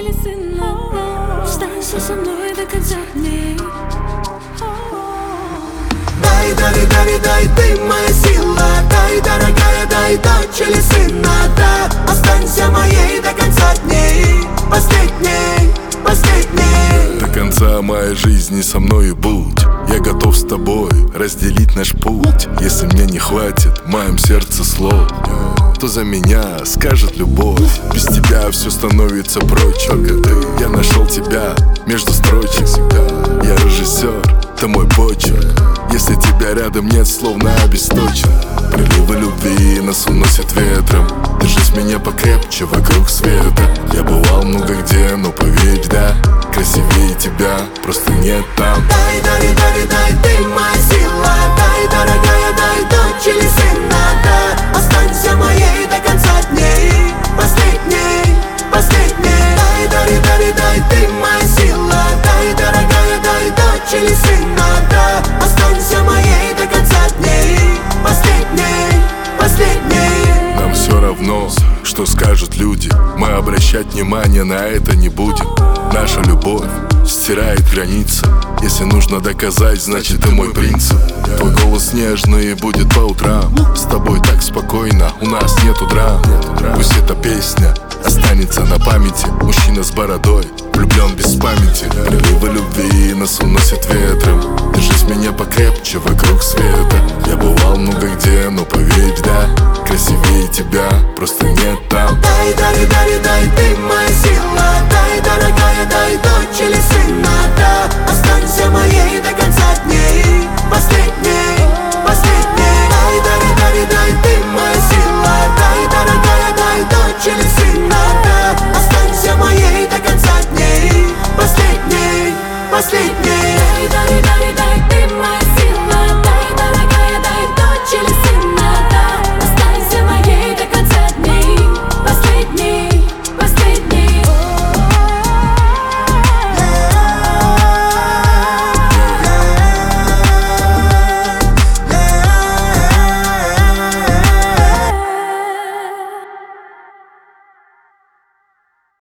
Останься со мной до конца дней. Дай, дай, дай, дай, ты моя сила. Дай, дорогая, дай дочь или сына. Да, останься моей до конца дней. Последней, последней. До конца моей жизни со мной будь. Я готов с тобой разделить наш путь. Если мне не хватит в моем сердце слов, то за меня скажет любовь. Без тебя все становится прочь. Только ты, я нашел тебя между строчек всегда. Я режиссер, ты мой почерк. Если тебя рядом нет, словно обесточен. Приливы любви нас уносят ветром. Держись меня покрепче вокруг света. Я бывал много где, но поверь, да, красивее тебя просто нет там. Дай, дай, дай, дай, ты моя сила. Дай, дорогая, дай дочь или сына. Да, останься моей до конца дней. Последней, последней. Дай, дай, дай, дай, ты моя сила. Дай, дорогая, дай дочь или сына. Да, останься моей до конца дней. Последней, последней. Нам все равно, что скажут люди. Мы обращать внимание на это не будем. Наша любовь стирает границы. Если нужно доказать, значит ты мой принцип. Твой голос нежный будет по утрам. С тобой так спокойно, у нас нету драм. Пусть эта песня останется на памяти. Мужчина с бородой, влюблен без памяти. Приливы любви нас уносят ветром. Держись меня покрепче вокруг света. Я бывал много где, но поверь, да, красивее тебя просто нет там. Дай, дай, дай, дай.